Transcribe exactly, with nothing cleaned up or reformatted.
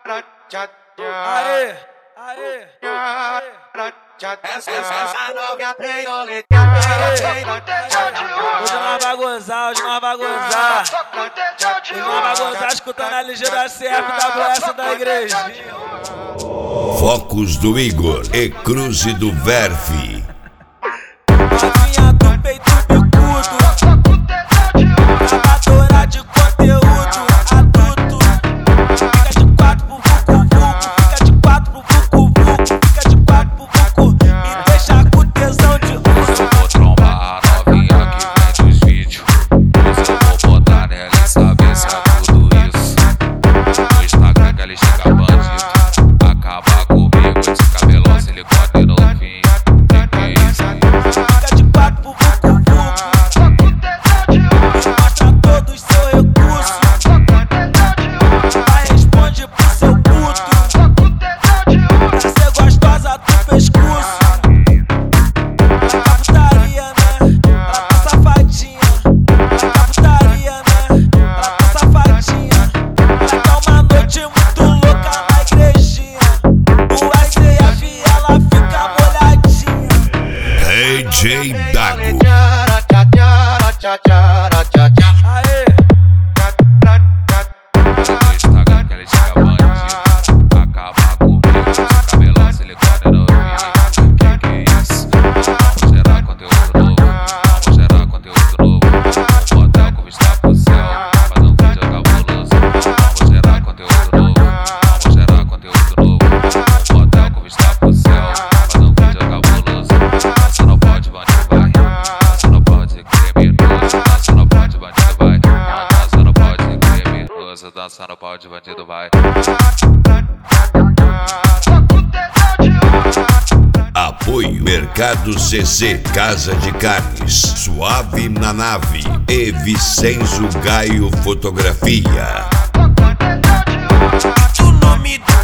Aê, aê, aê. Essa novinha tem Hoje nós vai gozar, hoje nós vai gozar. Hoje nós vai gozar escutando a ligeira C F W S da igreja. Focos do Igor e Cruze do Verve. Novinha do peito bicudo, gravadora de conteúdo adulto. Fica de quatro pro vucu-vucu, fica de quatro pro vucu-vucu, fica de quatro pro vucu. Me deixa com tesão de uso. Eu vou trombar a novinha que vem dos vídeos. Hoje eu vou botar nela e saber se é tudo isso. No Instagram que ela chega bandido, acaba comigo de cabelão, silicone novinho. Que que é isso? Fica de quatro pro vucu-vucu, mostra todos seu recurso. Vai, responde pro seu puto, pra ser gostosa do pescoço. Vai pra putaria, né? Ela tá safadinha. Vai pra putaria, né? Ela tá safadinha. Ela quer uma noite muito louca na igrejinha. O S F ela fica molhadinha. D J Dago. Aê, No Instagram que ela chega bandido, acaba comigo de cabelão, silicone novinho. Que que é isso? Vamos gerar conteúdo novo, vamos gerar conteúdo novo. Um motel com vista pro céu, fazer um vídeo cabuloso. Vamos gerar conteúdo novo, vamos gerar conteúdo novo. Um motel com vista pro céu, fazer um vídeo cabuloso. Dança não pode, bandido vai. Dança não pode, criminoso. Dança não pode, bandido vai. Dança não pode, criminoso. Dança não pode, bandido vai. Apoio Mercado C C, Casa de Carnes, Suave na Nave e Vicenzo Gaio Fotografia. O nome do